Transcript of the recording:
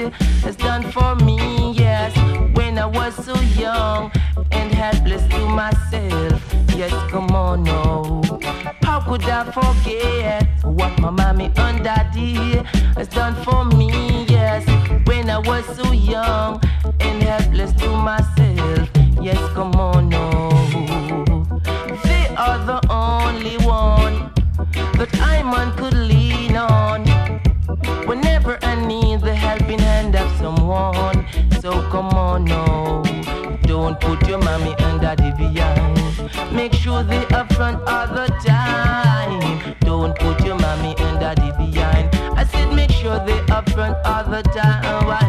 has done for me, yes. When I was so young and helpless to myself, yes, come on now. How could I forget what my mommy and daddy has done for me, yes. When I was so young and helpless to myself, yes, come on now. They are the only one that I man could lean on whenever I need the helping hand of someone. So come on now, don't put your mommy and daddy behind. Make sure they up front all the time. Don't put your mommy and daddy behind. I said make sure they up front all the time.